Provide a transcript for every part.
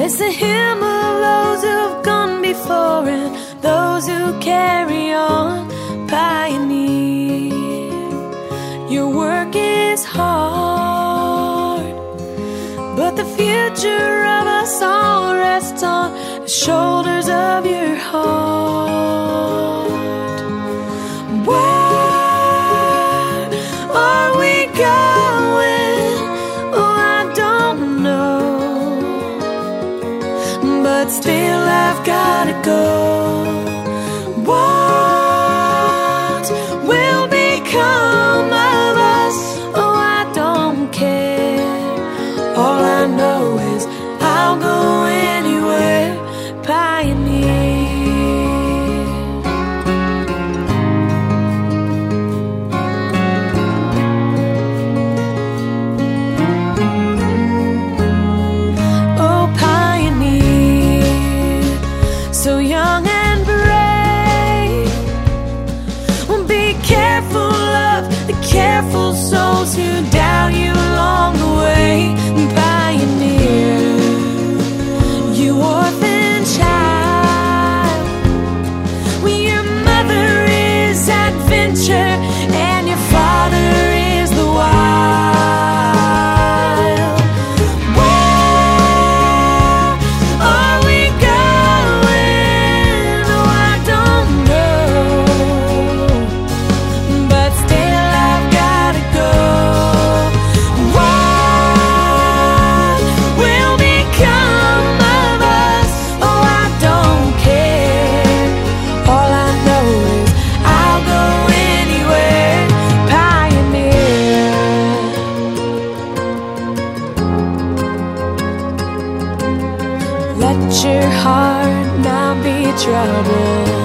It's a hymn of those who've gone before and those who carry on. Pioneer, your work is hard, but the future of us all rests on the shoulders of your heart. Where are we going? Oh, I don't know, but still I've gotta go. What will become of us? Oh, I don't care. All I know is I'll go anywhere. Pioneer. Oh, pioneer, so young and brave. Be careful of the careful souls who doubt you along the way. Pioneer, you orphan child. Well, your mother is adventure and your father is the wild. Where are we going? Oh, I don't know, but still I've gotta go. What will become of us? Oh, I don't care. All I know is I'll go anywhere. Pioneer. Let your heart not be troubled.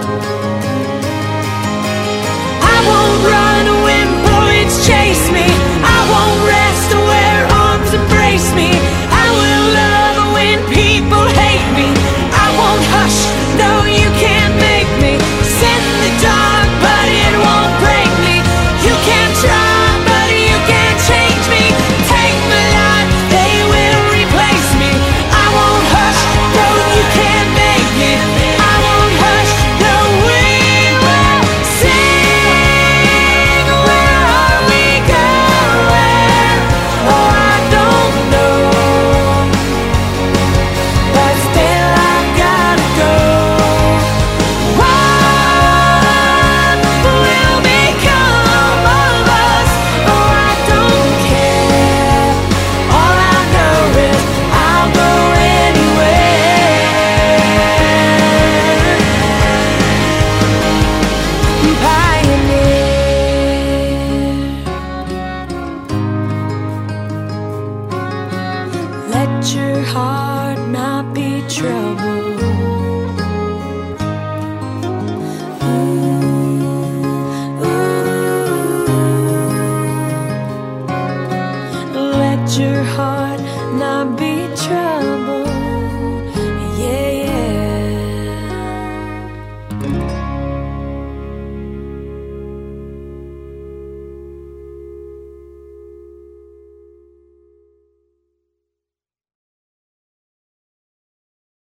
I won't run when bullets chase me. I won't rest where arms embrace me. I will love when people hate me. I won't hush, no, you can't make me. Send the dark, but it won't break me. You can't try, but you can't change me. Take my life, they will replace me. I won't hush, no, you can't make me. I won't hush, no, we will sing. Where are we going? Oh, I don't know, but still I've gotta go. What will become of us? Oh, I don't care. All I know is I'll go anywhere. Pioneer. Let your heart not be troubled.